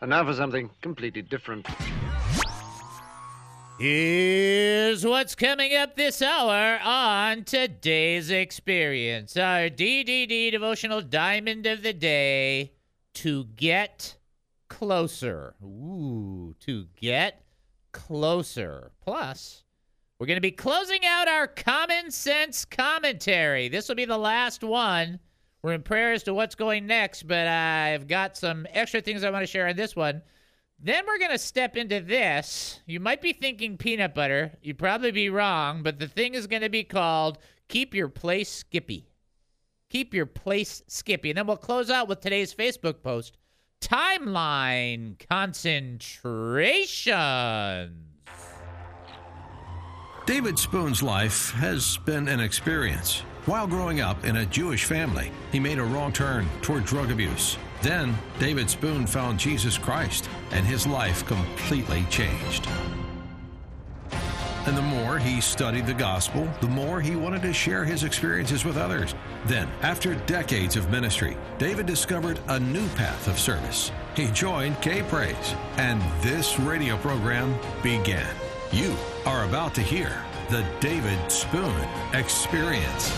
And now for something completely different. Here's what's coming up this hour on today's experience. Our DDD devotional diamond of the day, to get closer. Ooh, to get closer. Plus, we're going to be closing out our common sense commentary. This will be the last one. We're in prayer as to what's going next, but I've got some extra things I want to share on this one. Then we're going to step into this. You might be thinking peanut butter. You'd probably be wrong, but the thing is going to be called Keep Your Place Skippy. Keep Your Place Skippy. And then we'll close out with today's Facebook post, Timeline Concentration. David Spoon's life has been an experience. While growing up in a Jewish family, he made a wrong turn toward drug abuse. Then, David Spoon found Jesus Christ, and his life completely changed. And the more he studied the gospel, the more he wanted to share his experiences with others. Then, after decades of ministry, David discovered a new path of service. He joined K-Praise, and this radio program began. You are about to hear the David Spoon Experience.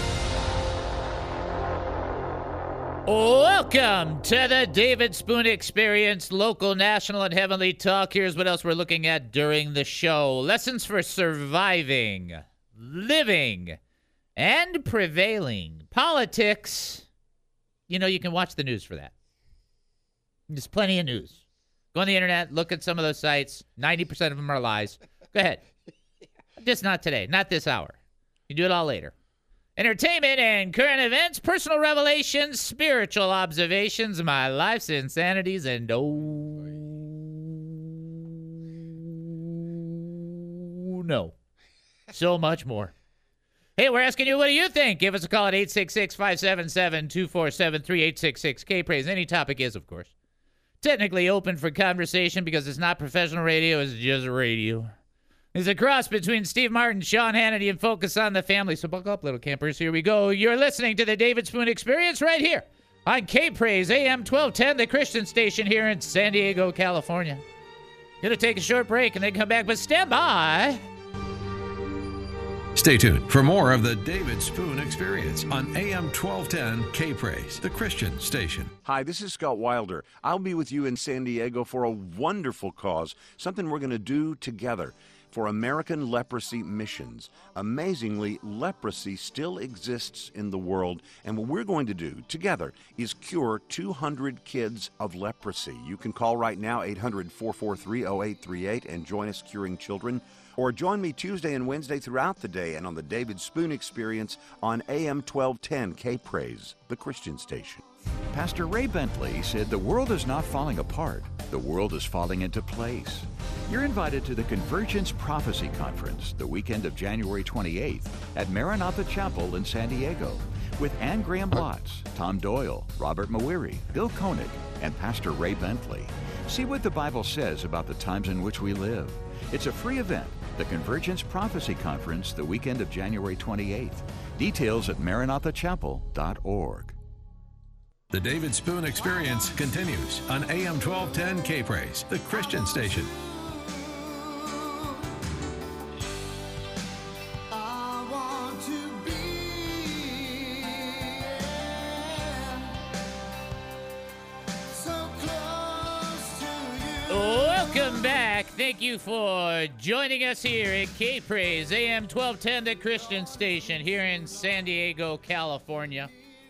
Welcome to the David Spoon Experience, local, national, and heavenly talk. Here's what else we're looking at during the show. Lessons for surviving, living, and prevailing. Politics. You know, you can watch the news for that. There's plenty of news. Go on the internet, look at some of those sites. 90% of them are lies. Go ahead. Just not today, not this hour. You do it all later. Entertainment and current events, personal revelations, spiritual observations, my life's insanities, and no. So much more. Hey, we're asking you, what do you think? Give us a call at 866-577-2473, 866-K-Praise. Any topic is, of course, technically open for conversation because it's not professional radio, it's just radio. It's a cross between Steve Martin, Sean Hannity, and Focus on the Family. So buckle up, little campers. Here we go. You're listening to the David Spoon Experience right here on K-Praise AM 1210, the Christian station here in San Diego, California. Gonna take a short break and then come back, but stand by. Stay tuned for more of the David Spoon Experience on AM 1210 K-Praise, the Christian station. Hi, this is Scott Wilder. I'll be with you in San Diego for a wonderful cause, something we're going to do together. For American Leprosy Missions. Amazingly, leprosy still exists in the world, and what we're going to do together is cure 200 kids of leprosy. You can call right now, 800-443-0838, and join us curing children. Or join me Tuesday and Wednesday throughout the day and on the David Spoon Experience on AM 1210 K-Praise, the Christian station. Pastor Ray Bentley said the world is not falling apart. The world is falling into place. You're invited to the Convergence Prophecy Conference the weekend of January 28th at Maranatha Chapel in San Diego with Ann Graham Lotz, Tom Doyle, Robert Mawiri, Bill Koenig, and Pastor Ray Bentley. See what the Bible says about the times in which we live. It's a free event, the Convergence Prophecy Conference the weekend of January 28th. Details at maranathachapel.org. The David Spoon Experience continues on AM 1210 K-Praise, the Christian station. Welcome back. Thank you for joining us here at K-Praise, AM 1210, the Christian station here in San Diego, California.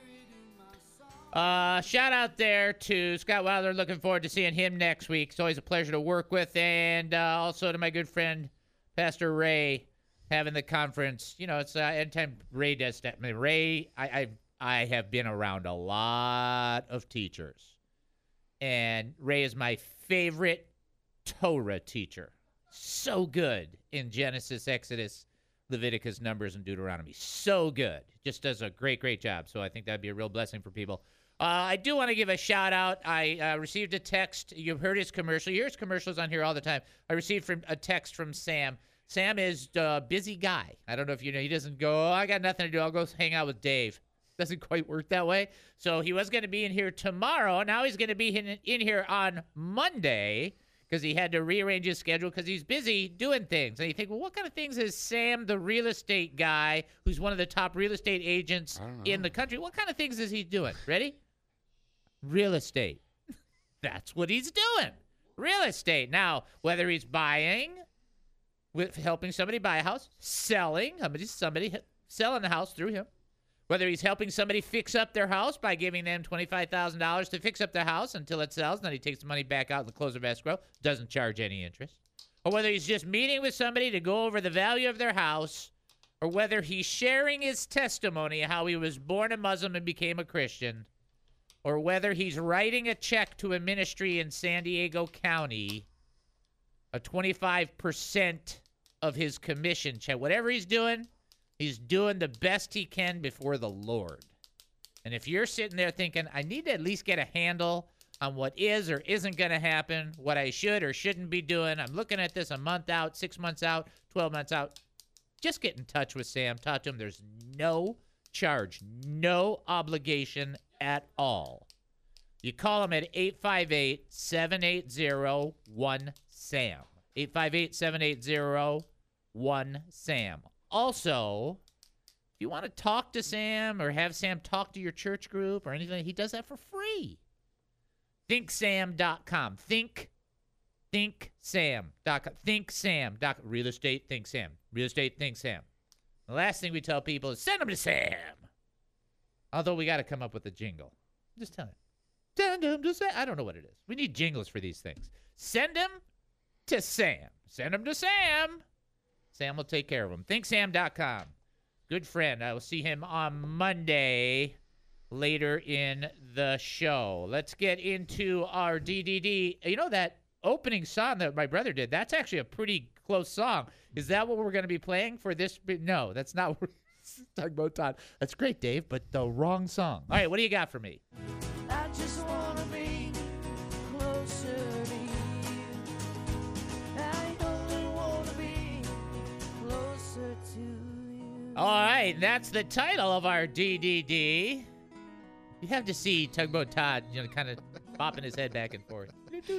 Shout out there to Scott Wilder. Looking forward to seeing him next week. It's always a pleasure to work with. And also to my good friend, Pastor Ray, having the conference. You know, it's anytime Ray does that. I mean, Ray, I have been around a lot of teachers. And Ray is my favorite Torah teacher. So good in Genesis, Exodus, Leviticus, Numbers, and Deuteronomy. So good. Just does a great, great job. So I think that'd be a real blessing for people. I do want to give a shout out. I received a text. You've heard his commercial. You hear his commercials on here all the time. I received a text from Sam. Sam is a busy guy. I don't know if you know. He doesn't go, I got nothing to do. I'll go hang out with Dave. Doesn't quite work that way. So he was going to be in here tomorrow. Now he's going to be in here on Monday because he had to rearrange his schedule because he's busy doing things. And you think, well, what kind of things is Sam, the real estate guy, who's one of the top real estate agents in the country, what kind of things is he doing? Ready? Real estate. That's what he's doing. Real estate. Now, whether he's buying, with helping somebody buy a house, selling, somebody selling the house through him, whether he's helping somebody fix up their house by giving them $25,000 to fix up their house until it sells, and then he takes the money back out in the close of escrow, doesn't charge any interest, or whether he's just meeting with somebody to go over the value of their house, or whether he's sharing his testimony how he was born a Muslim and became a Christian, or whether he's writing a check to a ministry in San Diego County, a 25% of his commission check. Whatever he's doing the best he can before the Lord. And if you're sitting there thinking, I need to at least get a handle on what is or isn't going to happen, what I should or shouldn't be doing, I'm looking at this a month out, 6 months out, 12 months out, just get in touch with Sam. Talk to him. There's no charge, no obligation at all. You call him at 858-780-1SAM. 858-780-1SAM. Also, if you want to talk to Sam or have Sam talk to your church group or anything, he does that for free. ThinkSam.com. ThinkSam.com. ThinkSam.com. Real estate, Think Sam. Real estate, Think Sam. The last thing we tell people is send them to Sam. Although we got to come up with a jingle. I'm just telling you. Send them to Sam. I don't know what it is. We need jingles for these things. Send them to Sam. Send them to Sam. Sam will take care of them. ThinkSam.com. Good friend. I will see him on Monday later in the show. Let's get into our DDD. You know that opening song that my brother did? That's actually a pretty close song. Is that what we're going to be playing for this? No, that's not what we're talking about, Todd. That's great, Dave, but the wrong song. All right, what do you got for me? I just want to be closer to you. I only want to be closer to you. All right, that's the title of our DDD. You have to see Tugboat Todd, kind of bopping his head back and forth.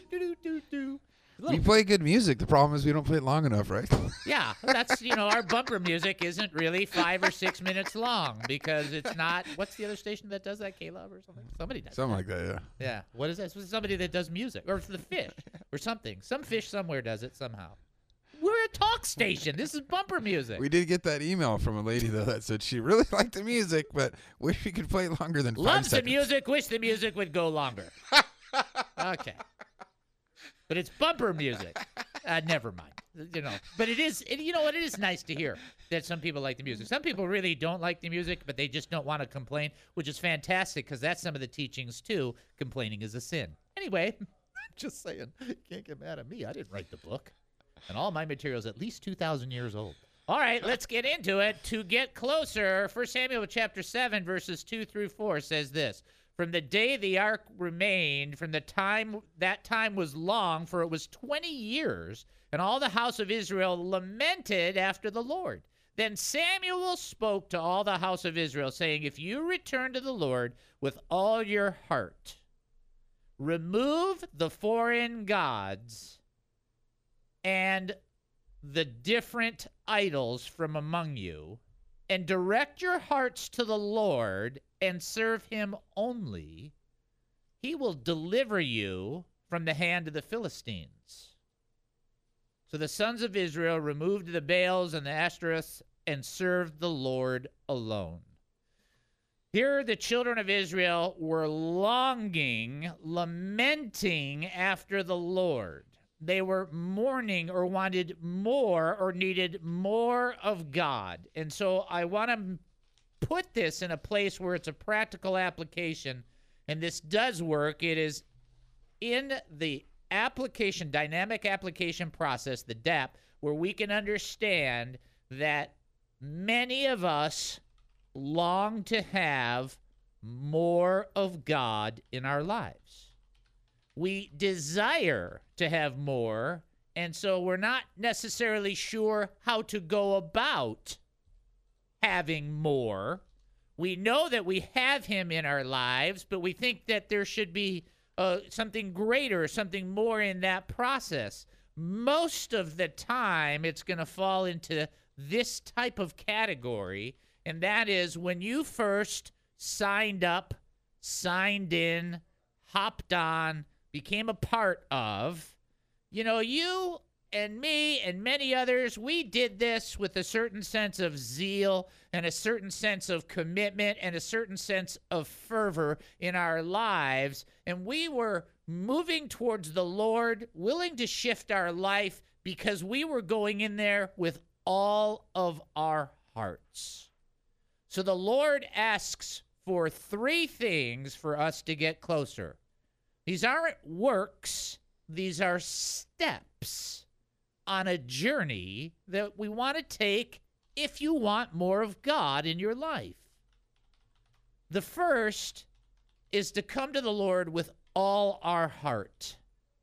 We play good music. The problem is we don't play it long enough, right? Yeah, that's, our bumper music isn't really 5 or 6 minutes long because it's not, what's the other station that does that, K-Love or something? Somebody does Something like that, yeah. Yeah, what is that? It's somebody that does music, or it's the fish, or something. Some fish somewhere does it somehow. We're a talk station. This is bumper music. We did get that email from a lady, though, that said she really liked the music, but wish we could play longer than 5 Loves seconds. the music, wish the music would go longer. Okay. But it's bumper music. Never mind. But it is, it is nice to hear that some people like the music. Some people really don't like the music, but they just don't want to complain, which is fantastic because that's some of the teachings, too. Complaining is a sin. Anyway, I'm just saying, you can't get mad at me. I didn't write the book. And all my material is at least 2,000 years old. All right, let's get into it. To get closer, 1 Samuel chapter 7, verses 2 through 4 says this. From the day the ark remained, from the time that time was long, for it was 20 years, and all the house of Israel lamented after the Lord. Then Samuel spoke to all the house of Israel, saying, if you return to the Lord with all your heart, remove the foreign gods and the different idols from among you, and direct your hearts to the Lord and serve him only, he will deliver you from the hand of the Philistines. So the sons of Israel removed the Baals and the Ashtoreths and served the Lord alone. Here the children of Israel were lamenting after the Lord. They were mourning or wanted more or needed more of God. And so I want to put this in a place where it's a practical application, and this does work. It is in the application, dynamic application process, the DAP, where we can understand that many of us long to have more of God in our lives. We desire to have more, and so we're not necessarily sure how to go about having more. We know that we have him in our lives, but we think that there should be something greater, something more in that process. Most of the time, it's going to fall into this type of category, and that is when you first signed up, signed in, hopped on, became a part of. You know, you and me and many others, we did this with a certain sense of zeal and a certain sense of commitment and a certain sense of fervor in our lives. And we were moving towards the Lord, willing to shift our life because we were going in there with all of our hearts. So the Lord asks for 3 things for us to get closer. These aren't works. These are steps on a journey that we want to take if you want more of God in your life. The first is to come to the Lord with all our heart,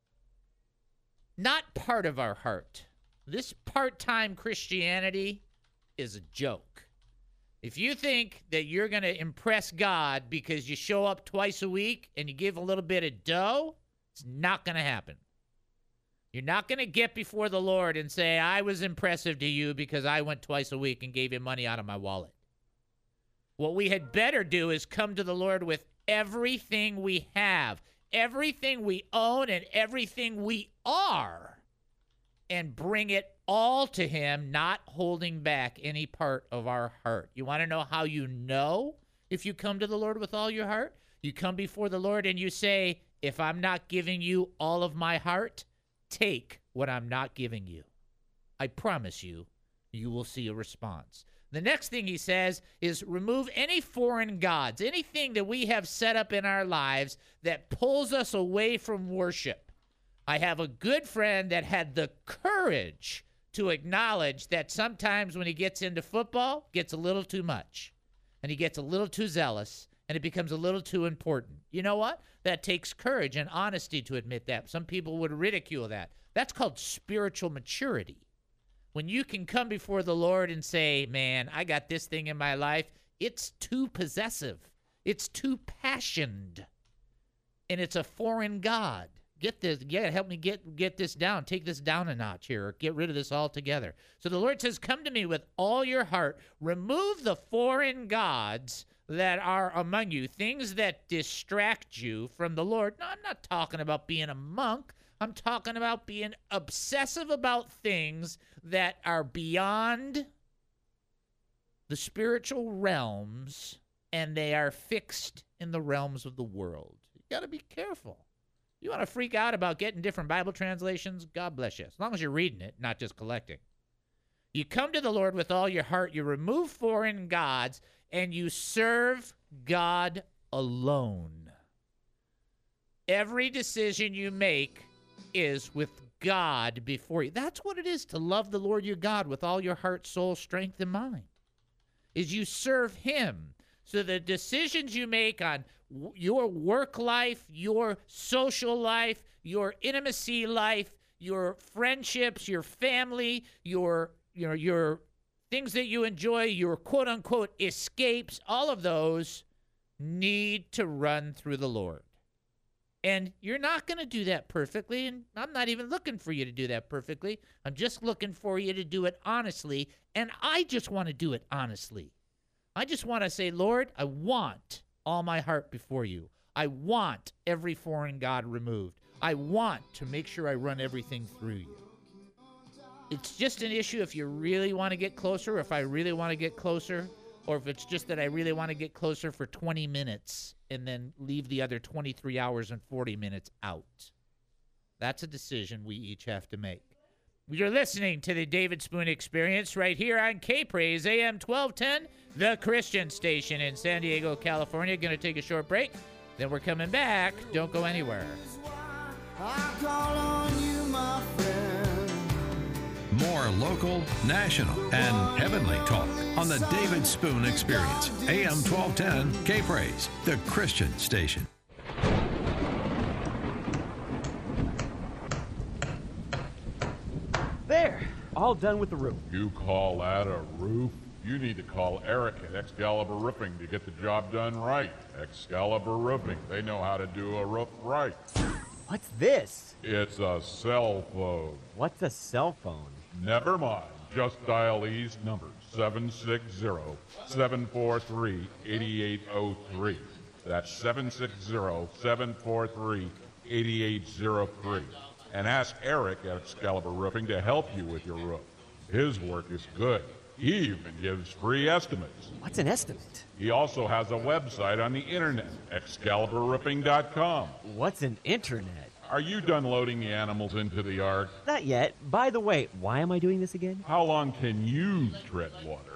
not part of our heart. This part-time Christianity is a joke. If you think that you're going to impress God because you show up twice a week and you give a little bit of dough, it's not going to happen. You're not going to get before the Lord and say, I was impressive to you because I went twice a week and gave him money out of my wallet. What we had better do is come to the Lord with everything we have, everything we own, and everything we are, and bring it all to him, not holding back any part of our heart. You want to know how you know if you come to the Lord with all your heart? You come before the Lord and you say, if I'm not giving you all of my heart, take what I'm not giving you. I promise you, you will see a response. The next thing he says is remove any foreign gods, anything that we have set up in our lives that pulls us away from worship. I have a good friend that had the courage to acknowledge that sometimes when he gets into football, gets a little too much, and he gets a little too zealous, and it becomes a little too important. You know what? That takes courage and honesty to admit that. Some people would ridicule that. That's called spiritual maturity. When you can come before the Lord and say, man, I got this thing in my life, it's too possessive. It's too passioned. And it's a foreign god. Get this. You gotta help me get this down. Take this down a notch here, or get rid of this altogether. So the Lord says, come to me with all your heart. Remove the foreign gods that are among you, things that distract you from the Lord. No, I'm not talking about being a monk. I'm talking about being obsessive about things that are beyond the spiritual realms, and they are fixed in the realms of the world. You got to be careful. You want to freak out about getting different Bible translations? God bless you. As long as you're reading it, not just collecting. You come to the Lord with all your heart. You remove foreign gods, and you serve God alone. Every decision you make is with God before you. That's what it is to love the Lord your God with all your heart, soul, strength, and mind. Is you serve him. So the decisions you make on your work life, your social life, your intimacy life, your friendships, your family, your things that you enjoy, your quote-unquote escapes, all of those need to run through the Lord. And you're not going to do that perfectly, and I'm not even looking for you to do that perfectly. I'm just looking for you to do it honestly, and I just want to do it honestly. I just want to say, Lord, I want all my heart before you. I want every foreign god removed. I want to make sure I run everything through you. It's just an issue if you really want to get closer, if I really want to get closer, or if it's just that I really want to get closer for 20 minutes and then leave the other 23 hours and 40 minutes out. That's a decision we each have to make. You're listening to the David Spoon Experience right here on K-Praise AM 1210, the Christian station in San Diego, California. Going to take a short break. Then we're coming back. Don't go anywhere. I call on you, my friend. More local, national, and heavenly talk on the David Spoon Experience. AM 1210, K-Praise, the Christian station. There, all done with the roof. You call that a roof? You need to call Eric at Excalibur Roofing to get the job done right. Excalibur Roofing, they know how to do a roof right. What's this? It's a cell phone. What's a cell phone? Never mind. Just dial these numbers, 760-743-8803. That's 760-743-8803. And ask Eric at Excalibur Roofing to help you with your roof. His work is good. He even gives free estimates. What's an estimate? He also has a website on the internet, ExcaliburRoofing.com. What's an internet? Are you done loading the animals into the ark? Not yet. By the way, why am I doing this again? How long can you tread water?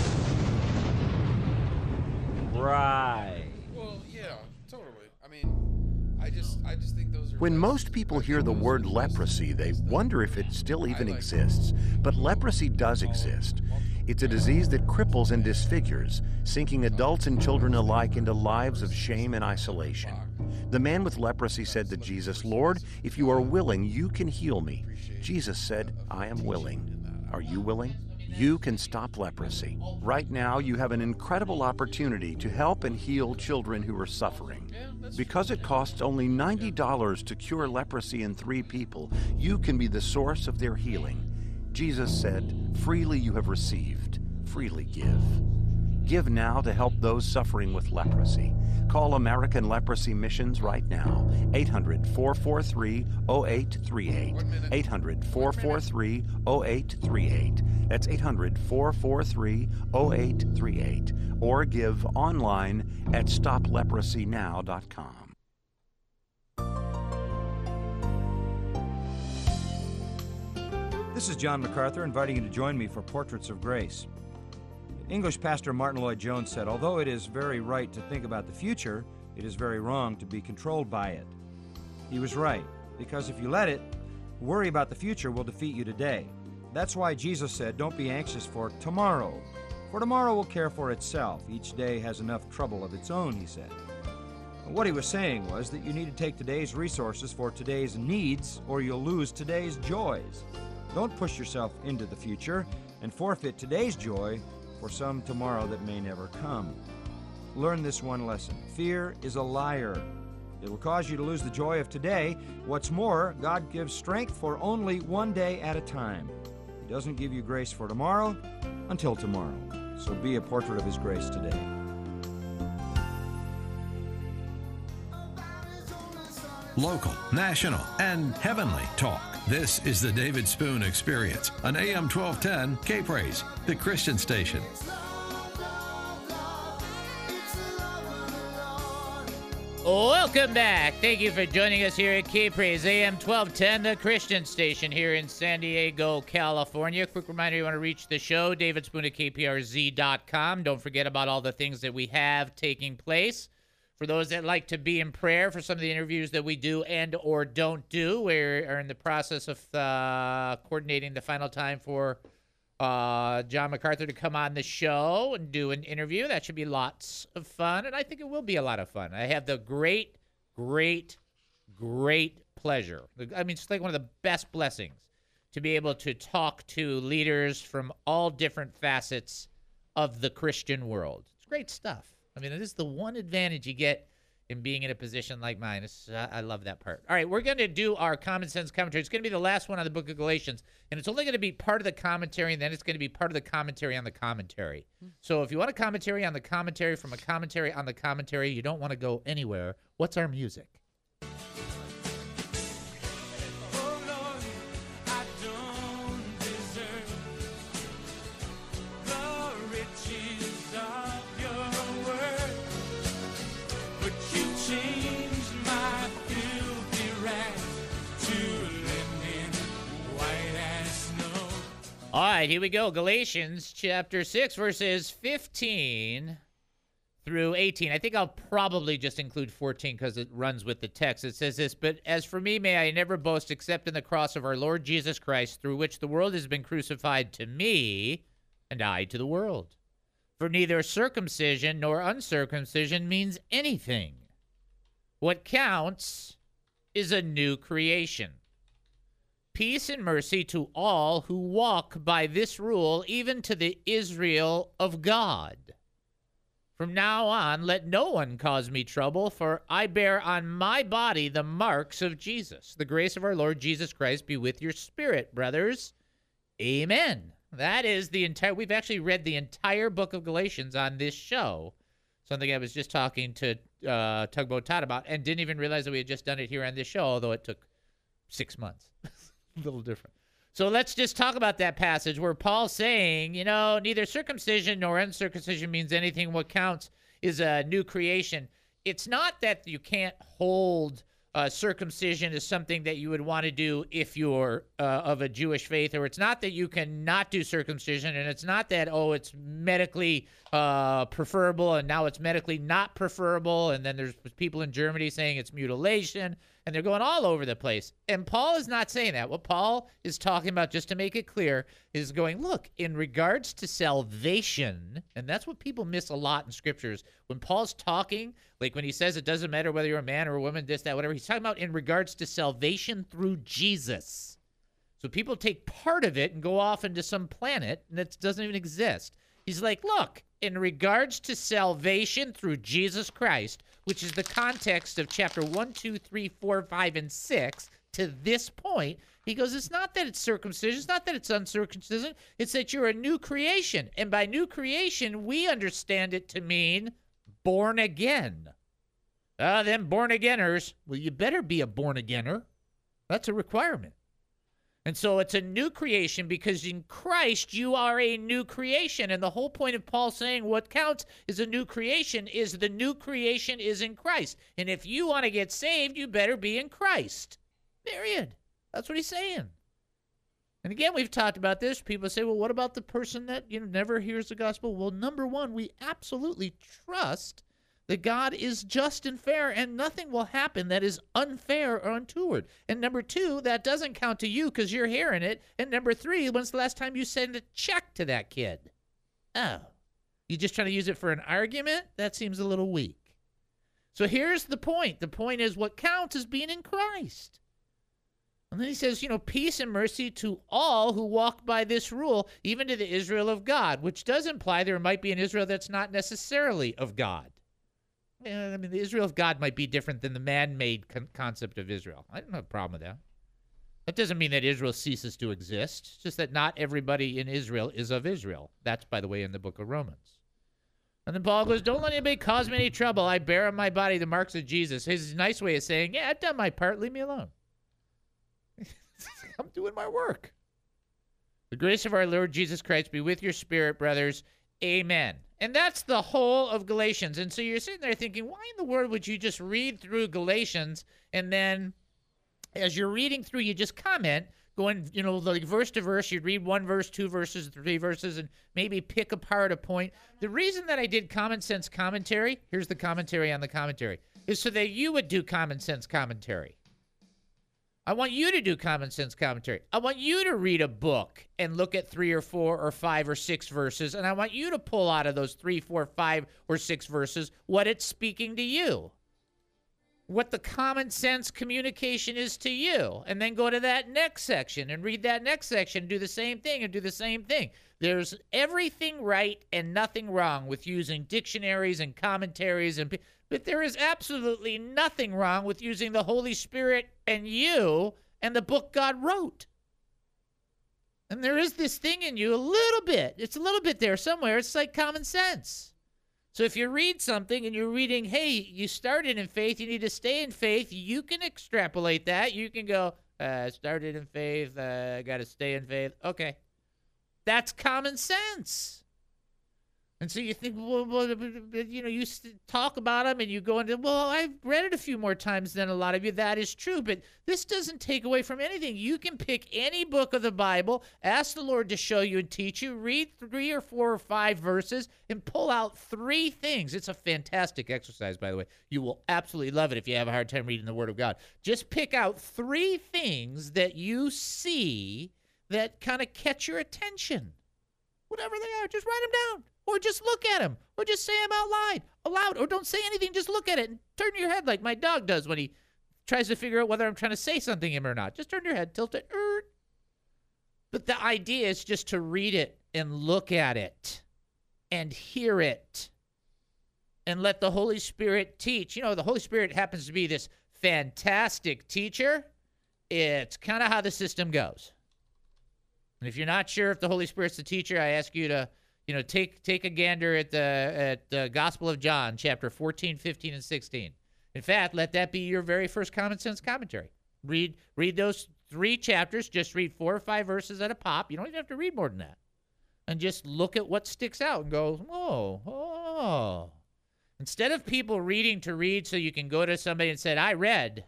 Right. Well, yeah, totally. I mean, I just think those are. When most people hear the word leprosy, they wonder if it still even exists. But leprosy does exist. It's a disease that cripples and disfigures, sinking adults and children alike into lives of shame and isolation. The man with leprosy said to Jesus, "Lord, if you are willing, you can heal me." Jesus said, "I am willing." Are you willing? You can stop leprosy. Right now, you have an incredible opportunity to help and heal children who are suffering. Because it costs only $90 to cure leprosy in 3 people, you can be the source of their healing. Jesus said, "Freely you have received, freely give." Give now to help those suffering with leprosy. Call American Leprosy Missions right now. 800-443-0838. 800-443-0838. That's 800-443-0838. Or give online at stopleprosynow.com. This is John MacArthur inviting you to join me for Portraits of Grace. English pastor Martin Lloyd-Jones said, "Although it is very right to think about the future, it is very wrong to be controlled by it." He was right, because if you let it, worry about the future will defeat you today. That's why Jesus said, "Don't be anxious for tomorrow, for tomorrow will care for itself. Each day has enough trouble of its own," he said. And what he was saying was that you need to take today's resources for today's needs, or you'll lose today's joys. Don't push yourself into the future and forfeit today's joy for some tomorrow that may never come. Learn this one lesson. Fear is a liar. It will cause you to lose the joy of today. What's more, God gives strength for only one day at a time. He doesn't give you grace for tomorrow until tomorrow. So be a portrait of His grace today. Local, national, and heavenly talk. This is the David Spoon Experience on AM 1210 K-Praise, the Christian station. Welcome back. Thank you for joining us here at K-Praise, AM 1210, the Christian station here in San Diego, California. Quick reminder, you want to reach the show, David Spoon at KPRZ.com. Don't forget about all the things that we have taking place. For those that like to be in prayer for some of the interviews that we do and or don't do, we are in the process of coordinating the final time for John MacArthur to come on the show and do an interview. That should be lots of fun, and I think it will be a lot of fun. I have the great pleasure. I mean, it's like one of the best blessings to be able to talk to leaders from all different facets of the Christian world. It's great stuff. I mean, it is the one advantage you get in being in a position like mine. I love that part. All right, we're going to do our Common Sense commentary. It's going to be the last one on the book of Galatians, and it's only going to be part of the commentary, and then it's going to be part of the commentary on the commentary. So if you want a commentary on the commentary from a commentary on the commentary, you don't want to go anywhere. What's our music? All right, here we go. Galatians chapter 6, verses 15 through 18. I think I'll probably just include 14 because it runs with the text. It says this, "But as for me, may I never boast except in the cross of our Lord Jesus Christ, through which the world has been crucified to me, and I to the world. For neither circumcision nor uncircumcision means anything. What counts is a new creation. peace and mercy to all who walk by this rule, even to the Israel of God. From now on, let no one cause me trouble, for I bear on my body the marks of Jesus. The grace of our Lord Jesus Christ be with your spirit, brothers. Amen. That is the entire, we've actually read the entire book of Galatians on this show. Something I was just talking to Tugboat Todd about and didn't even realize that we had just done it here on this show, although it took 6 months. A little different. So let's just talk about that passage where Paul's saying, you know, neither circumcision nor uncircumcision means anything. What counts is a new creation. It's not that you can't hold circumcision as something that you would want to do if you're of a Jewish faith, or it's not that you can not do circumcision, and it's not that, oh, it's medically preferable and now it's medically not preferable, and then there's people in Germany saying it's mutilation, and they're going all over the place. And Paul is not saying that. What Paul is talking about, just to make it clear, is going, look, in regards to salvation, and that's what people miss a lot in scriptures. When Paul's talking, like when he says it doesn't matter whether you're a man or a woman, this, that, whatever, he's talking about in regards to salvation through Jesus. So people take part of it and go off into some planet that doesn't even exist. He's like, look, in regards to salvation through Jesus Christ, which is the context of chapter 1, 2, 3, 4, 5, and 6, to this point, he goes, it's not that it's circumcision, it's not that it's uncircumcision, it's that you're a new creation. And by new creation, we understand it to mean born again. Them born-againers, well, you better be a born-againer. That's a requirement. And so it's a new creation because in Christ you are a new creation. And the whole point of Paul saying what counts is a new creation is the new creation is in Christ. And if you want to get saved, you better be in Christ. Period. That's what he's saying. And again, we've talked about this. People say, well, what about the person that never hears the gospel? Well, number one, we absolutely trust that God is just and fair, and nothing will happen that is unfair or untoward. And number two, that doesn't count to you because you're hearing it. And number three, when's the last time you sent a check to that kid? Oh, you just trying to use it for an argument? That seems a little weak. So here's the point. The point is what counts is being in Christ. And then he says, peace and mercy to all who walk by this rule, even to the Israel of God, which does imply there might be an Israel that's not necessarily of God. I mean, the Israel of God might be different than the man-made concept of Israel. I don't have a problem with that. That doesn't mean that Israel ceases to exist. It's just that not everybody in Israel is of Israel. That's, by the way, in the book of Romans. And then Paul goes, don't let anybody cause me any trouble. I bear on my body the marks of Jesus. His nice way of saying, yeah, I've done my part. Leave me alone. I'm doing my work. The grace of our Lord Jesus Christ be with your spirit, brothers. Amen. And that's the whole of Galatians. And so you're sitting there thinking, why in the world would you just read through Galatians and then as you're reading through, you just comment, going, like verse to verse, you'd read 1 verse, 2 verses, 3 verses, and maybe pick apart a point. The reason that I did common sense commentary, here's the commentary on the commentary, is so that you would do common sense commentary. I want you to do common sense commentary. I want you to read a book and look at 3 or 4 or 5 or 6 verses, and I want you to pull out of those 3, 4, 5, or 6 verses what it's speaking to you, what the common sense communication is to you, and then go to that next section and read that next section, do the same thing and do the same thing. There's everything right and nothing wrong with using dictionaries and commentaries, but there is absolutely nothing wrong with using the Holy Spirit and you and the book God wrote. And there is this thing in you a little bit. It's a little bit there somewhere. It's like common sense. So if you read something and you're reading, hey, you started in faith, you need to stay in faith, you can extrapolate that. You can go, started in faith, got to stay in faith. Okay. That's common sense. And so you think, well, you talk about them and you go into, well, I've read it a few more times than a lot of you. That is true, but this doesn't take away from anything. You can pick any book of the Bible, ask the Lord to show you and teach you, read 3 or 4 or 5 verses, and pull out 3 things. It's a fantastic exercise, by the way. You will absolutely love it if you have a hard time reading the Word of God. Just pick out 3 things that you see that kind of catch your attention. Whatever they are, just write them down. Or just look at them. Or just say them out loud. Or don't say anything. Just look at it and turn your head like my dog does when he tries to figure out whether I'm trying to say something to him or not. Just turn your head, tilt it, But the idea is just to read it and look at it and hear it and let the Holy Spirit teach. You know, the Holy Spirit happens to be this fantastic teacher. It's kind of how the system goes. And if you're not sure if the Holy Spirit's the teacher, I ask you to, take a gander at the Gospel of John, chapter 14, 15, and 16. In fact, let that be your very first common sense commentary. Read those 3 chapters. Just read 4 or 5 verses at a pop. You don't even have to read more than that. And just look at what sticks out and go, oh. Instead of people reading to read so you can go to somebody and say, I read.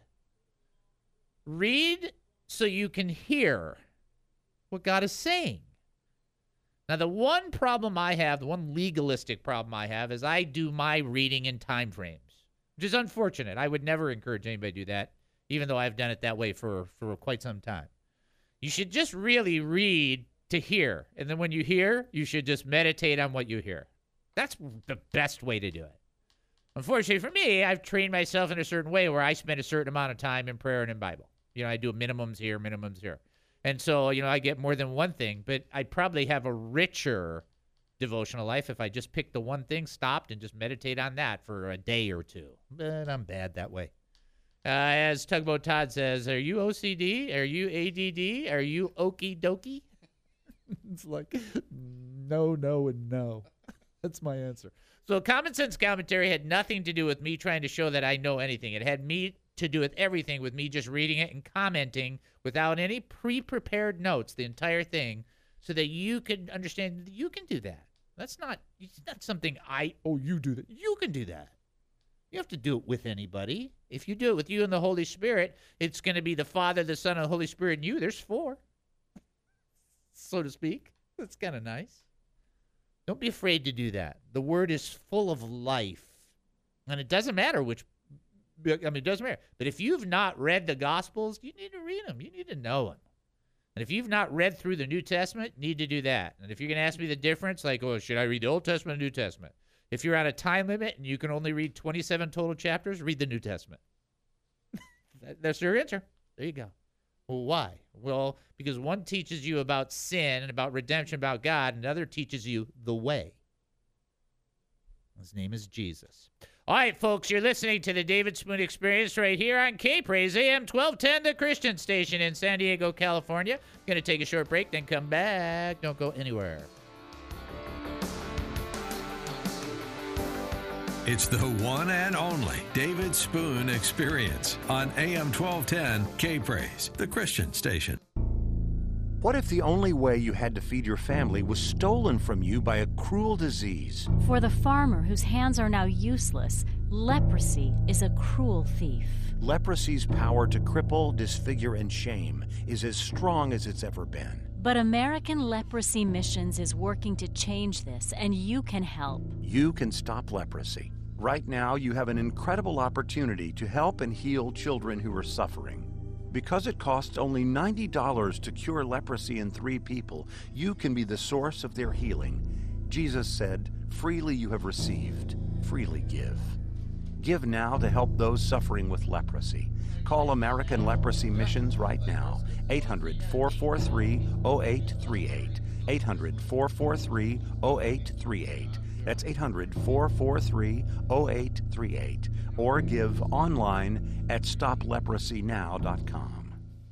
Read so you can hear what God is saying. Now, the one problem I have, the one legalistic problem I have, is I do my reading in time frames, which is unfortunate. I would never encourage anybody to do that, even though I've done it that way for quite some time. You should just really read to hear. And then when you hear, you should just meditate on what you hear. That's the best way to do it. Unfortunately for me, I've trained myself in a certain way where I spend a certain amount of time in prayer and in Bible. I do minimums here, minimums here. And so, I get more than one thing, but I'd probably have a richer devotional life if I just picked the one thing, stopped, and just meditate on that for a day or two. But I'm bad that way. As Tugboat Todd says, are you OCD? Are you ADD? Are you okie dokie? It's like, no, and no. That's my answer. So Common Sense Commentary had nothing to do with me trying to show that I know anything. It had to do with everything, with me just reading it and commenting without any pre-prepared notes, the entire thing, so that you could understand that you can do that. It's not something you do that. You can do that. You have to do it with anybody. If you do it with you and the Holy Spirit, it's going to be the Father, the Son, and the Holy Spirit and you. There's 4, so to speak. That's kind of nice. Don't be afraid to do that. The Word is full of life. And it doesn't matter it doesn't matter. But if you've not read the Gospels, you need to read them. You need to know them. And if you've not read through the New Testament, you need to do that. And if you're going to ask me the difference, like, should I read the Old Testament or New Testament? If you're on a time limit and you can only read 27 total chapters, read the New Testament. That's your answer. There you go. Well, why? Well, because one teaches you about sin and about redemption, about God, and another teaches you the way. His name is Jesus. All right, folks, you're listening to the David Spoon Experience right here on K-Praise, AM 1210, the Christian station in San Diego, California. Going to take a short break, then come back. Don't go anywhere. It's the one and only David Spoon Experience on AM 1210 K-Praise, the Christian station. What if the only way you had to feed your family was stolen from you by a cruel disease? For the farmer whose hands are now useless, leprosy is a cruel thief. Leprosy's power to cripple, disfigure, and shame is as strong as it's ever been. But American Leprosy Missions is working to change this, and you can help. You can stop leprosy. Right now, you have an incredible opportunity to help and heal children who are suffering. Because it costs only $90 to cure leprosy in 3 people, you can be the source of their healing. Jesus said, "Freely you have received, freely give." Give now to help those suffering with leprosy. Call American Leprosy Missions right now. 800-443-0838. 800-443-0838. That's 800-443-0838. Or give online at stopleprosynow.com.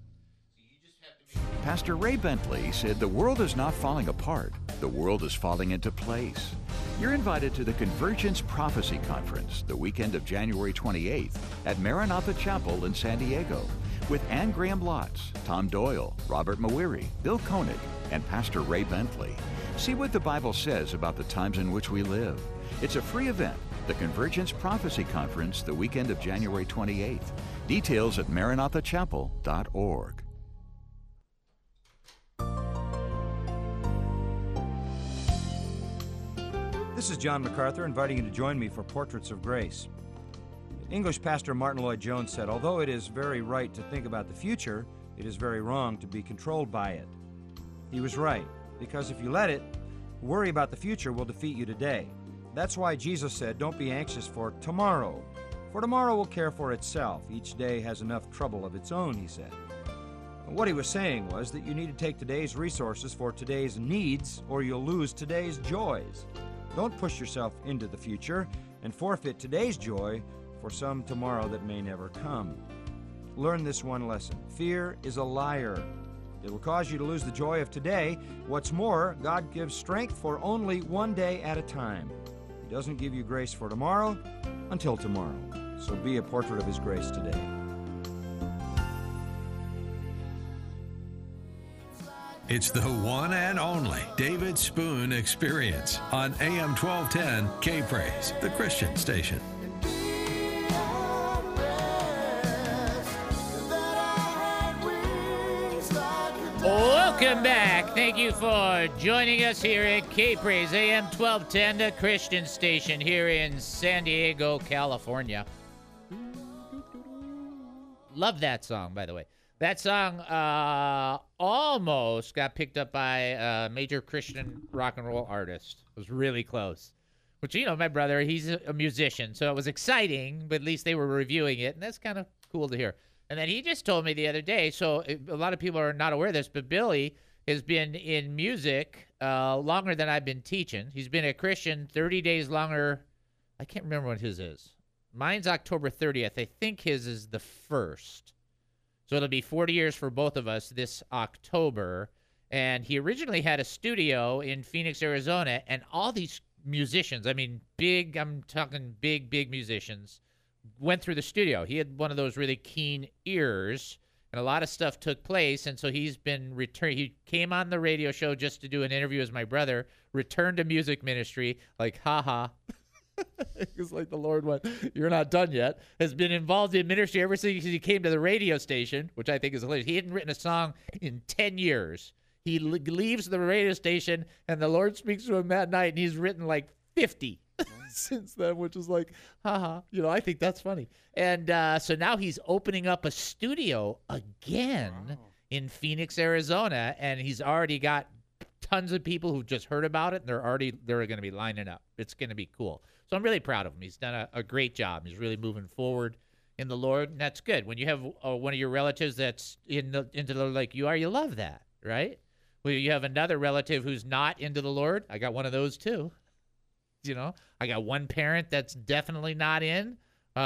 Pastor Ray Bentley said the world is not falling apart. The world is falling into place. You're invited to the Convergence Prophecy Conference the weekend of January 28th at Maranatha Chapel in San Diego with Ann Graham Lotz, Tom Doyle, Robert Mawiri, Bill Koenig, and Pastor Ray Bentley. See what the Bible says about the times in which we live. It's a free event, the Convergence Prophecy Conference the weekend of January 28th. Details at maranathachapel.org. This is John MacArthur inviting you to join me for Portraits of Grace. English pastor Martin Lloyd-Jones said, although it is very right to think about the future, it is very wrong to be controlled by it. He was right, because if you let it, worry about the future will defeat you today. That's why Jesus said, don't be anxious for tomorrow will care for itself. Each day has enough trouble of its own, he said. What he was saying was that you need to take today's resources for today's needs, or you'll lose today's joys. Don't push yourself into the future and forfeit today's joy for some tomorrow that may never come. Learn this one lesson. Fear is a liar. It will cause you to lose the joy of today. What's more, God gives strength for only one day at a time. He doesn't give you grace for tomorrow until tomorrow. So be a portrait of His grace today. It's the one and only David Spoon Experience on AM 1210 K-Praise, the Christian station. Welcome back. Thank you for joining us here at K-Praise, AM 1210, the Christian station here in San Diego, California. Love that song, by the way. That song almost got picked up by a major Christian rock and roll artist. It was really close. Which, you know, my brother, he's a musician, so it was exciting, but at least they were reviewing it, and that's kind of cool to hear. And then he just told me the other day, so a lot of people are not aware of this, but Billy has been in music longer than I've been teaching. He's been a Christian 30 days longer. I can't remember what his is. Mine's October 30th. I think his is the 1st. So it'll be 40 years for both of us this October. And he originally had a studio in Phoenix, Arizona, and all these musicians, I mean, big, I'm talking big musicians, went through the studio. He had one of those really keen ears, and a lot of stuff took place, and so he's been returned. He came on the radio show just to do an interview as my brother, returned to music ministry, like, haha. It's like the Lord went, you're not done yet. Has been involved in ministry ever since he came to the radio station, which I think is hilarious. He hadn't written a song in 10 years. He leaves the radio station, and the Lord speaks to him that night, and he's written like 50 since then, which is like, haha. You know, I think that's funny. And so now he's opening up a studio again in Phoenix, Arizona, and he's already got tons of people who just heard about it, and they're going to be lining up. It's going to be cool. So I'm really proud of him. He's done a great job. He's really moving forward in the Lord, and that's good. When you have one of your relatives that's into the Lord like you are, you love that, right? Well, you have another relative who's not into the Lord. I got one of those too. You know, I got one parent that's definitely not in,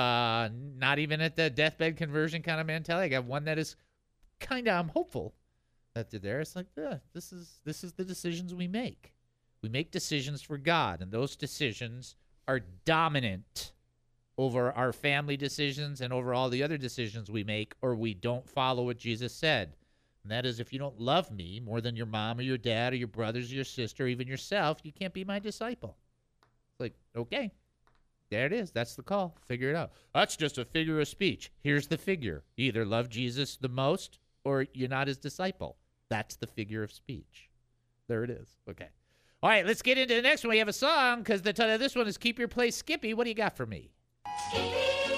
not even at the deathbed conversion kind of mentality. I got one that is kind of, I'm hopeful that they're there. It's like, yeah, this is the decisions we make. We make decisions for God, and those decisions are dominant over our family decisions and over all the other decisions we make, or we don't follow what Jesus said. And that is, if you don't love me more than your mom or your dad or your brothers or your sister, or even yourself, you can't be my disciple. It's like, okay, there it is. That's the call. Figure it out. That's just a figure of speech. Here's the figure. You either love Jesus the most or you're not his disciple. That's the figure of speech. There it is. Okay. All right, let's get into the next one. We have a song because the title of this one is Keep Your Place, Skippy. What do you got for me? Skippy,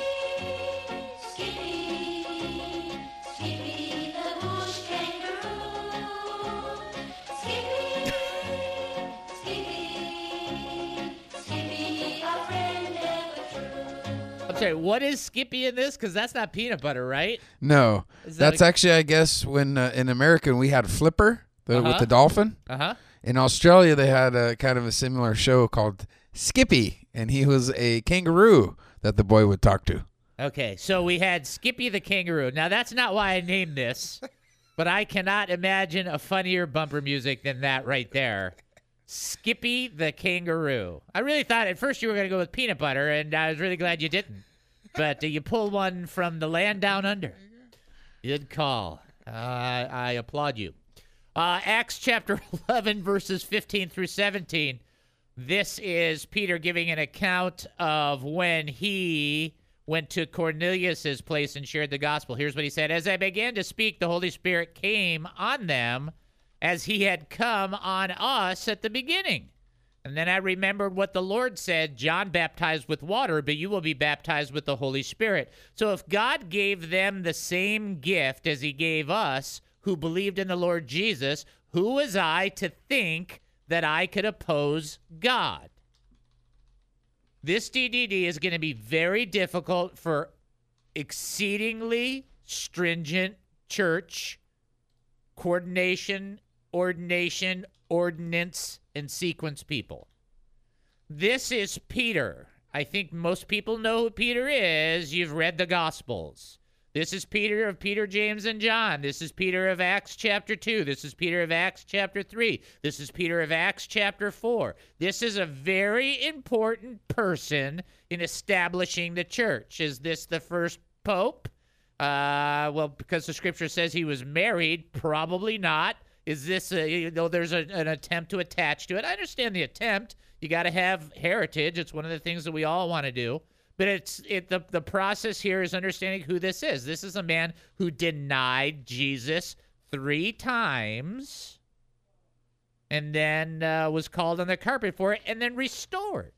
Skippy, Skippy the bush kangaroo. Skippy, Skippy, Skippy, our friend ever true. I'm sorry, what is Skippy in this? Because that's not peanut butter, right? No, Is that that's actually, I guess, when in America we had Flipper with the dolphin. Uh-huh. In Australia, they had a kind of a similar show called Skippy, and he was a kangaroo that the boy would talk to. Okay, so we had Skippy the kangaroo. Now, that's not why I named this, but I cannot imagine a funnier bumper music than that right there. Skippy the kangaroo. I really thought at first you were going to go with peanut butter, and I was really glad you didn't. But you pulled one from the land down under. Good call. I applaud you. Acts chapter 11, verses 15 through 17. This is Peter giving an account of when he went to Cornelius's place and shared the gospel. Here's what he said. As I began to speak, the Holy Spirit came on them as he had come on us at the beginning. And then I remembered what the Lord said, John baptized with water, but you will be baptized with the Holy Spirit. So if God gave them the same gift as he gave us, who believed in the Lord Jesus, who was I to think that I could oppose God? This DDD is going to be very difficult for exceedingly stringent church coordination, ordination, ordinance, and sequence people. This is Peter. I think most people know who Peter is. You've read the Gospels. This is Peter of Peter, James, and John. This is Peter of Acts chapter 2. This is Peter of Acts chapter 3. This is Peter of Acts chapter 4. This is a very important person in establishing the church. Is this the first pope? Well, because the scripture says he was married, probably not. Is this, there's an attempt to attach to it. I understand the attempt. You got to have heritage. It's one of the things that we all want to do. But the process here is understanding who this is. This is a man who denied Jesus 3 times and then was called on the carpet for it and then restored.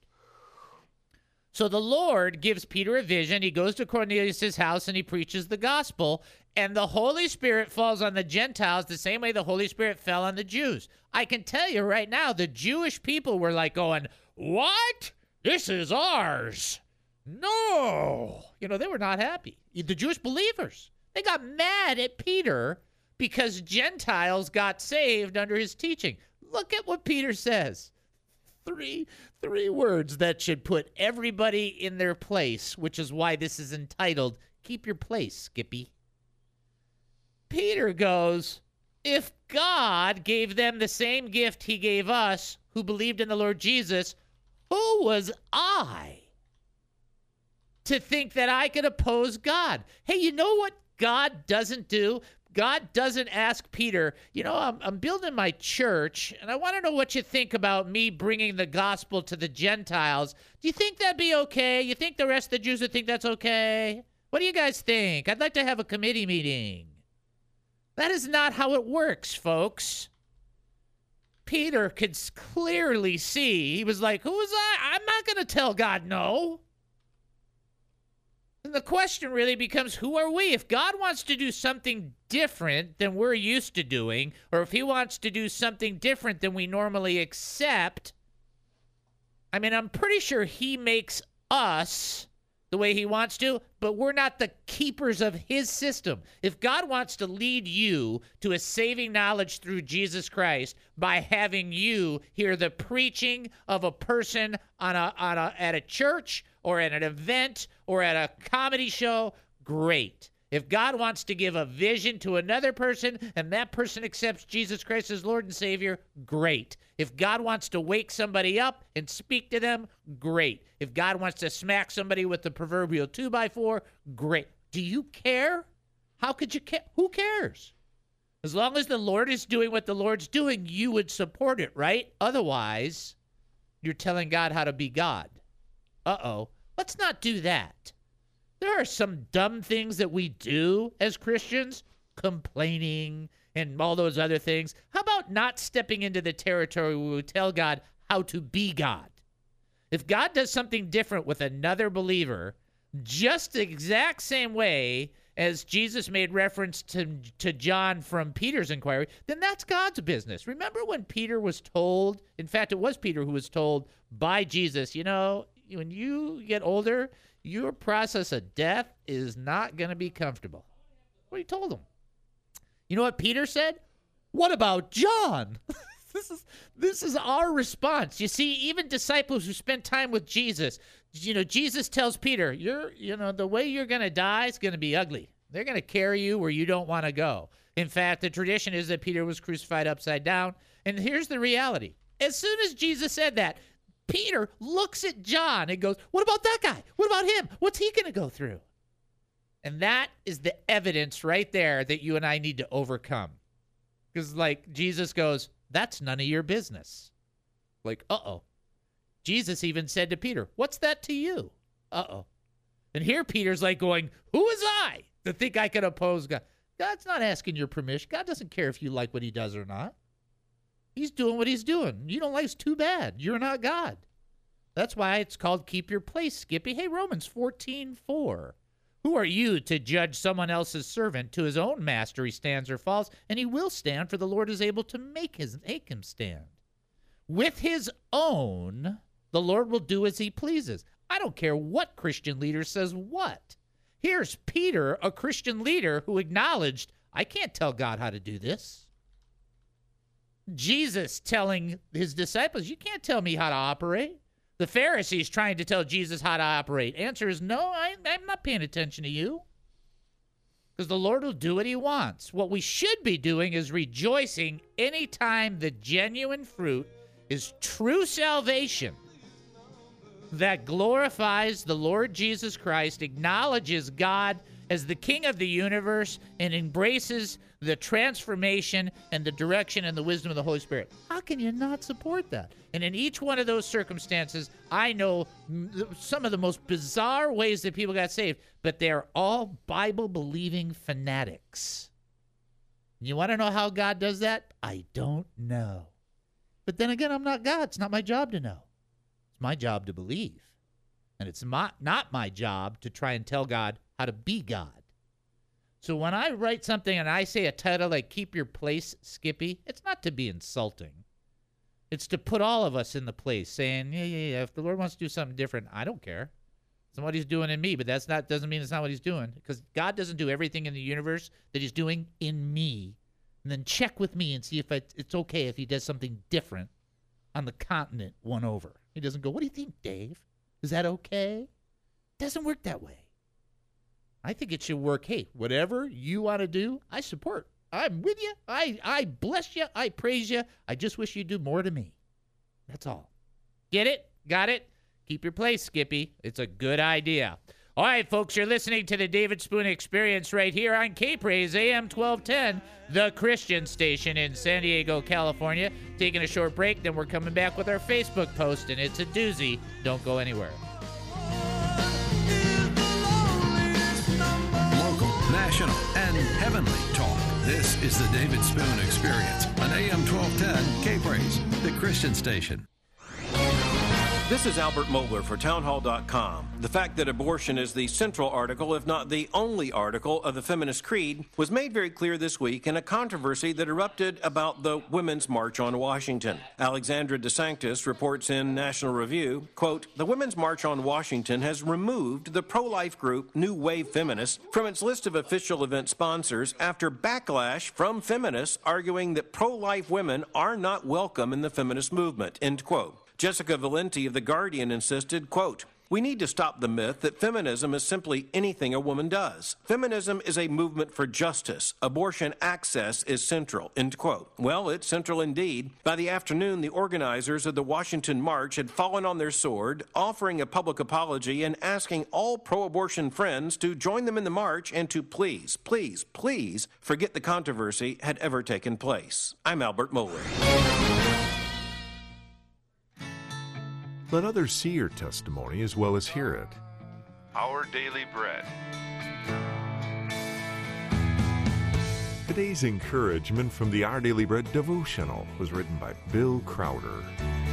So the Lord gives Peter a vision. He goes to Cornelius' house and he preaches the gospel. And the Holy Spirit falls on the Gentiles the same way the Holy Spirit fell on the Jews. I can tell you right now, the Jewish people were like going, "What? This is ours. No." They were not happy. The Jewish believers, they got mad at Peter because Gentiles got saved under his teaching. Look at what Peter says. Three words that should put everybody in their place, which is why this is entitled, Keep Your Place, Skippy. Peter goes, if God gave them the same gift he gave us who believed in the Lord Jesus, who was I to think that I could oppose God? Hey, you know what God doesn't do? God doesn't ask Peter, I'm building my church, and I want to know what you think about me bringing the gospel to the Gentiles. Do you think that'd be okay? You think the rest of the Jews would think that's okay? What do you guys think? I'd like to have a committee meeting. That is not how it works, folks. Peter could clearly see. He was like, who was I? I'm not going to tell God no. And the question really becomes, who are we? If God wants to do something different than we're used to doing, or if he wants to do something different than we normally accept, I'm pretty sure he makes us the way he wants to, but we're not the keepers of his system. If God wants to lead you to a saving knowledge through Jesus Christ by having you hear the preaching of a person at a church or at an event or at a comedy show, great. If God wants to give a vision to another person and that person accepts Jesus Christ as Lord and Savior, great. If God wants to wake somebody up and speak to them, great. If God wants to smack somebody with the proverbial 2x4, great. Do you care? How could you care? Who cares? As long as the Lord is doing what the Lord's doing, you would support it, right? Otherwise, you're telling God how to be God. Uh-oh. Let's not do that. There are some dumb things that we do as Christians, complaining and all those other things. How about not stepping into the territory where we tell God how to be God? If God does something different with another believer, just the exact same way as Jesus made reference to John from Peter's inquiry, then that's God's business. Remember when Peter was told, in fact, it was Peter who was told by Jesus, when you get older, your process of death is not going to be comfortable. What he told him. You know what Peter said? What about John? This is our response. You see, even disciples who spent time with Jesus, Jesus tells Peter, the way you're going to die is going to be ugly. They're going to carry you where you don't want to go. In fact, the tradition is that Peter was crucified upside down. And here's the reality. As soon as Jesus said that, Peter looks at John and goes, what about that guy? What about him? What's he going to go through? And that is the evidence right there that you and I need to overcome. Because Jesus goes, that's none of your business. Uh-oh. Jesus even said to Peter, what's that to you? Uh-oh. And here Peter's going, who is I to think I could oppose God? God's not asking your permission. God doesn't care if you like what he does or not. He's doing what he's doing. You don't like it's too bad. You're not God. That's why it's called Keep Your Place, Skippy. Hey, Romans 14:4. Who are you to judge someone else's servant? To his own master he stands or falls, and he will stand, for the Lord is able to make him stand. With his own, the Lord will do as he pleases. I don't care what Christian leader says what. Here's Peter, a Christian leader who acknowledged, I can't tell God how to do this. Jesus telling his disciples, you can't tell me how to operate. The Pharisees trying to tell Jesus how to operate. Answer is no, I'm not paying attention to you. Because the Lord will do what he wants. What we should be doing is rejoicing anytime the genuine fruit is true salvation that glorifies the Lord Jesus Christ, acknowledges God as the King of the universe, and embraces the transformation and the direction and the wisdom of the Holy Spirit. How can you not support that? And in each one of those circumstances, I know some of the most bizarre ways that people got saved, but they're all Bible-believing fanatics. You want to know how God does that? I don't know. But then again, I'm not God. It's not my job to know. It's my job to believe. And it's not my job to try and tell God how to be God. So when I write something and I say a title like Keep Your Place, Skippy, it's not to be insulting. It's to put all of us in the place, saying, yeah, if the Lord wants to do something different, I don't care. It's not what he's doing in me, but doesn't mean it's not what he's doing. Because God doesn't do everything in the universe that he's doing in me. And then check with me and see if it's okay if he does something different on the continent one over. He doesn't go, what do you think, Dave? Is that okay? It doesn't work that way. I think it should work. Hey, whatever you want to do, I support. I'm with you. I bless you. I praise you. I just wish you'd do more to me. That's all. Get it? Got it? Keep your place, Skippy. It's a good idea. All right, folks, you're listening to the David Spoon Experience right here on K-Praise AM 1210, the Christian station in San Diego, California. Taking a short break, then we're coming back with our Facebook post, and it's a doozy. Don't go anywhere. National, and heavenly talk. This is the David Spoon Experience on AM 1210 K-Praise, the Christian station. This is Albert Mohler for Townhall.com. The fact that abortion is the central article, if not the only article, of the Feminist Creed was made very clear this week in a controversy that erupted about the Women's March on Washington. Alexandra DeSanctis reports in National Review, quote, the Women's March on Washington has removed the pro-life group New Wave Feminists from its list of official event sponsors after backlash from feminists arguing that pro-life women are not welcome in the feminist movement, end quote. Jessica Valenti of The Guardian insisted, quote, we need to stop the myth that feminism is simply anything a woman does. Feminism is a movement for justice. Abortion access is central, end quote. Well, it's central indeed. By the afternoon, the organizers of the Washington March had fallen on their sword, offering a public apology and asking all pro-abortion friends to join them in the march and to please, please, please forget the controversy had ever taken place. I'm Albert Mohler. Let others see your testimony as well as hear it. Our Daily Bread. Today's encouragement from the Our Daily Bread devotional was written by Bill Crowder.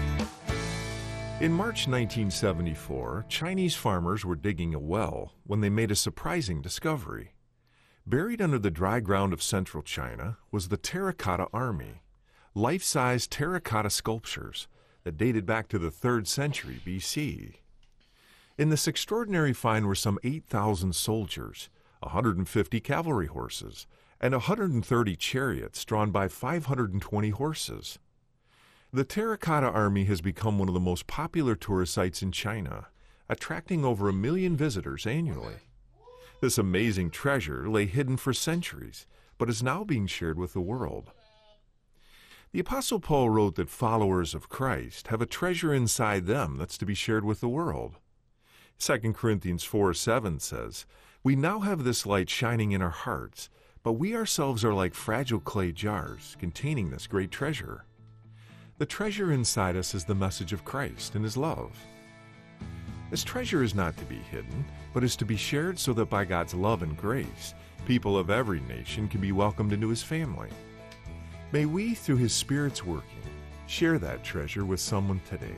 In March 1974, Chinese farmers were digging a well when they made a surprising discovery. Buried under the dry ground of central China was the Terracotta Army, life-size terracotta sculptures that dated back to the 3rd century BC. In this extraordinary find were some 8,000 soldiers, 150 cavalry horses, and 130 chariots drawn by 520 horses. The Terracotta Army has become one of the most popular tourist sites in China, attracting over 1 million visitors annually. This amazing treasure lay hidden for centuries, but is now being shared with the world. The Apostle Paul wrote that followers of Christ have a treasure inside them that's to be shared with the world. 2 Corinthians 4:7 says, we now have this light shining in our hearts, but we ourselves are like fragile clay jars containing this great treasure. The treasure inside us is the message of Christ and his love. This treasure is not to be hidden, but is to be shared so that by God's love and grace, people of every nation can be welcomed into his family. May we, through his Spirit's working, share that treasure with someone today.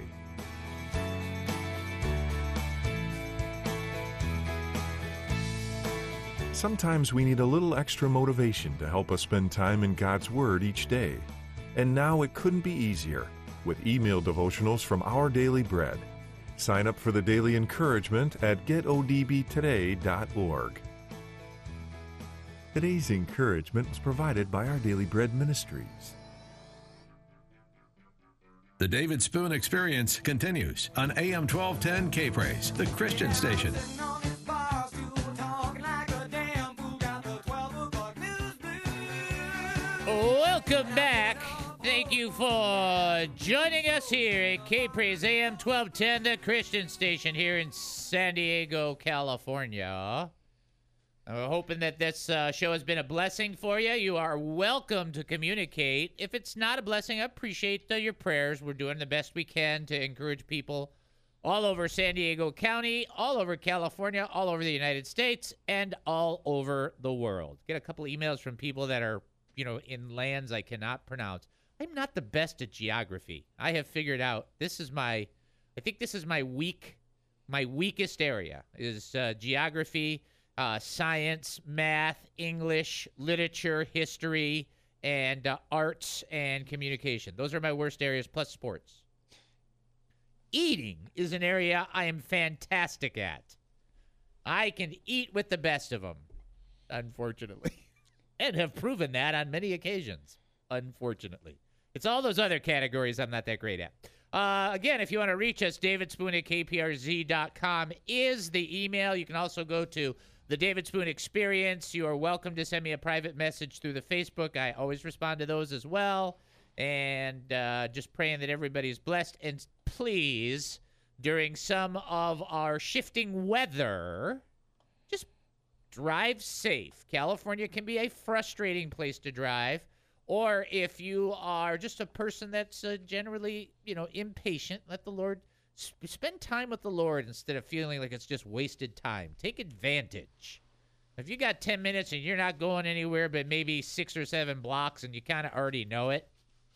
Sometimes we need a little extra motivation to help us spend time in God's Word each day. And now it couldn't be easier with email devotionals from Our Daily Bread. Sign up for the daily encouragement at getodbtoday.org. Today's encouragement was provided by Our Daily Bread Ministries. The David Spoon Experience continues on AM 1210 K-Praise, the Christian station. Welcome back. Thank you for joining us here at K-Praise AM 1210, the Christian station here in San Diego, California. We're hoping that this show has been a blessing for you. You are welcome to communicate. If it's not a blessing, I appreciate your prayers. We're doing the best we can to encourage people all over San Diego County, all over California, all over the United States, and all over the world. Get a couple emails from people that are, in lands I cannot pronounce. I'm not the best at geography. I have figured out I think this is my weakest area is geography, science, math, English, literature, history, and arts and communication. Those are my worst areas, plus sports. Eating is an area I am fantastic at. I can eat with the best of them, unfortunately, and have proven that on many occasions, unfortunately. It's all those other categories I'm not that great at. Again, if you want to reach us, davidspoon@kprz.com is the email. You can also go to the David Spoon Experience. You are welcome to send me a private message through the Facebook. I always respond to those as well. And just praying that everybody's blessed. And please, during some of our shifting weather, just drive safe. California can be a frustrating place to drive. Or if you are just a person that's generally, impatient, let the Lord spend time with the Lord instead of feeling like it's just wasted time. Take advantage. If you got 10 minutes and you're not going anywhere but maybe 6 or 7 blocks and you kind of already know it,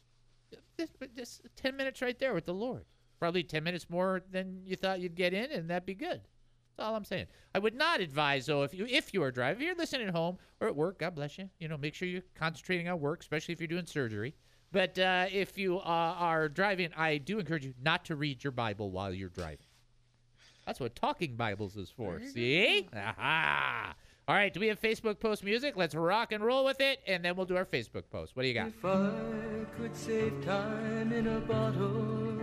just 10 minutes right there with the Lord. Probably 10 minutes more than you thought you'd get in, and that'd be good. That's all I'm saying. I would not advise, though, if you are driving, if you're listening at home or at work, God bless you. Make sure you're concentrating on work, especially if you're doing surgery. But if you are driving, I do encourage you not to read your Bible while you're driving. That's what Talking Bibles is for. See? Aha! All right, do we have Facebook post music? Let's rock and roll with it, and then we'll do our Facebook post. What do you got? If I could save time in a bottle.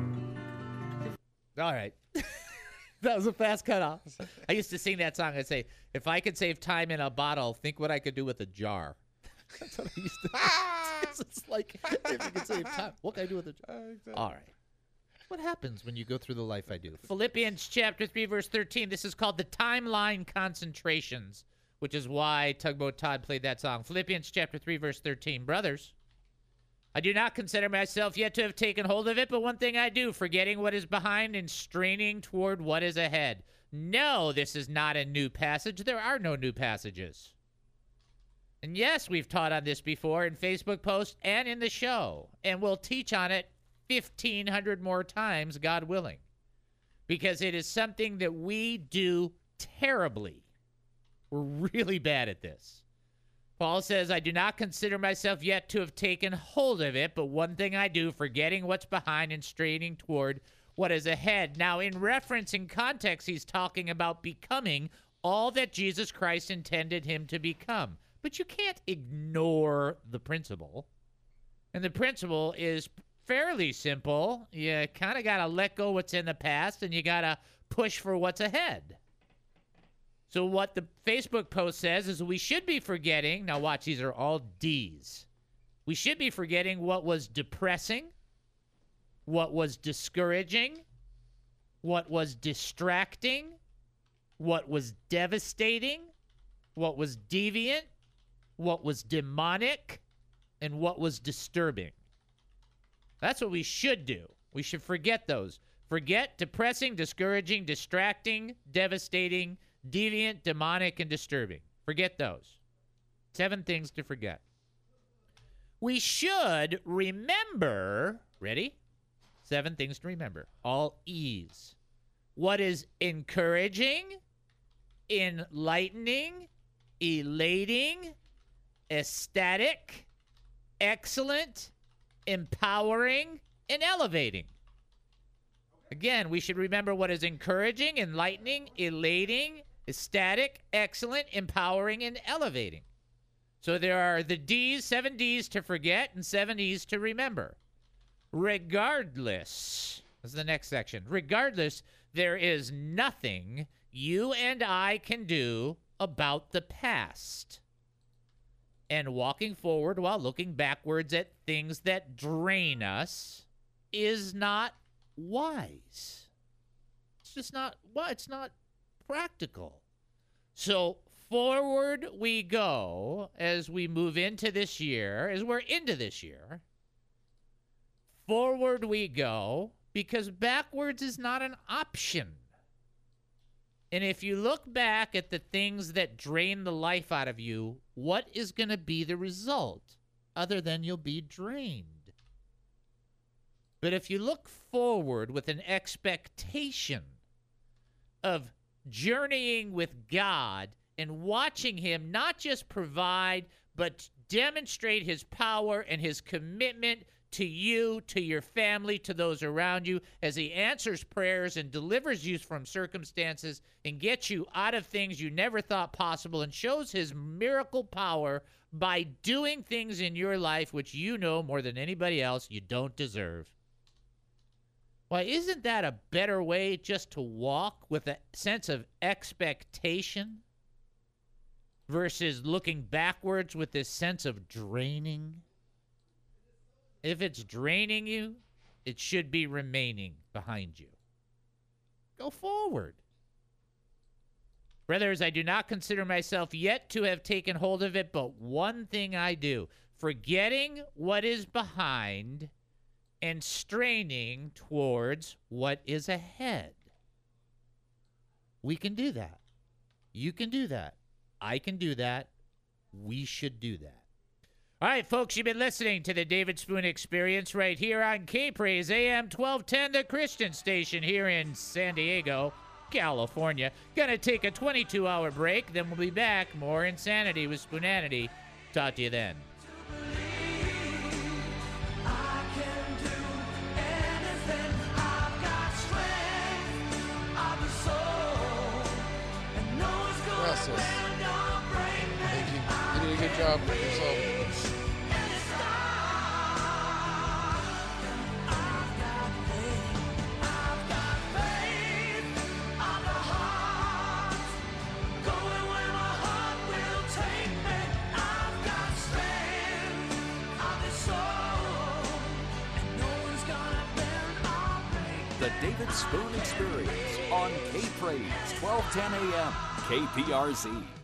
All right. That was a fast cutoff. I used to sing that song. I'd say, if I could save time in a bottle, think what I could do with a jar. That's what I used to do. It's like, if you could save time, what can I do with a jar? Exactly. All right. What happens when you go through the life I do? Philippians chapter 3, verse 13. This is called the Timeline Concentrations, which is why Tugboat Todd played that song. Philippians chapter 3, verse 13. Brothers, I do not consider myself yet to have taken hold of it, but one thing I do, forgetting what is behind and straining toward what is ahead. No, this is not a new passage. There are no new passages. And yes, we've taught on this before in Facebook posts and in the show, and we'll teach on it 1,500 more times, God willing, because it is something that we do terribly. We're really bad at this. Paul says, I do not consider myself yet to have taken hold of it, but one thing I do, forgetting what's behind and straining toward what is ahead. Now, in reference, in context, he's talking about becoming all that Jesus Christ intended him to become. But you can't ignore the principle. And the principle is fairly simple. You kind of got to let go what's in the past, and you got to push for what's ahead. So what the Facebook post says is we should be forgetting. Now watch, these are all D's. We should be forgetting what was depressing, what was discouraging, what was distracting, what was devastating, what was deviant, what was demonic, and what was disturbing. That's what we should do. We should forget those. Forget depressing, discouraging, distracting, devastating, deviant, demonic, and disturbing. Forget those. 7 things to forget. We should remember, ready? 7 things to remember. All E's. What is encouraging, enlightening, elating, ecstatic, excellent, empowering, and elevating. Again, we should remember what is encouraging, enlightening, elating, ecstatic, excellent, empowering, and elevating. So there are the D's, 7 D's to forget and 7 E's to remember. Regardless, this is the next section. Regardless, there is nothing you and I can do about the past. And walking forward while looking backwards at things that drain us is not wise. It's just not, well, it's not practical. So forward we go as we move into this year, as we're into this year. Forward we go because backwards is not an option. And if you look back at the things that drain the life out of you, what is going to be the result other than you'll be drained? But if you look forward with an expectation of journeying with God and watching him not just provide, but demonstrate his power and his commitment to you, to your family, to those around you, as he answers prayers and delivers you from circumstances and gets you out of things you never thought possible and shows his miracle power by doing things in your life which you know more than anybody else you don't deserve. Why, isn't that a better way just to walk with a sense of expectation versus looking backwards with this sense of draining? If it's draining you, it should be remaining behind you. Go forward. Brothers, I do not consider myself yet to have taken hold of it, but one thing I do, forgetting what is behind and straining towards what is ahead. We can do that. You can do that. I can do that. We should do that. All right, folks, you've been listening to the David Spoon Experience right here on K-Praise AM 1210, the Christian station here in San Diego, California. Gonna take a 22-hour break, then we'll be back. More Insanity with Spoonanity. Talk to you then. Russell, thank you. You did a good job with yourself. The David Spoon Experience on K-Praise, 1210 AM, KPRZ.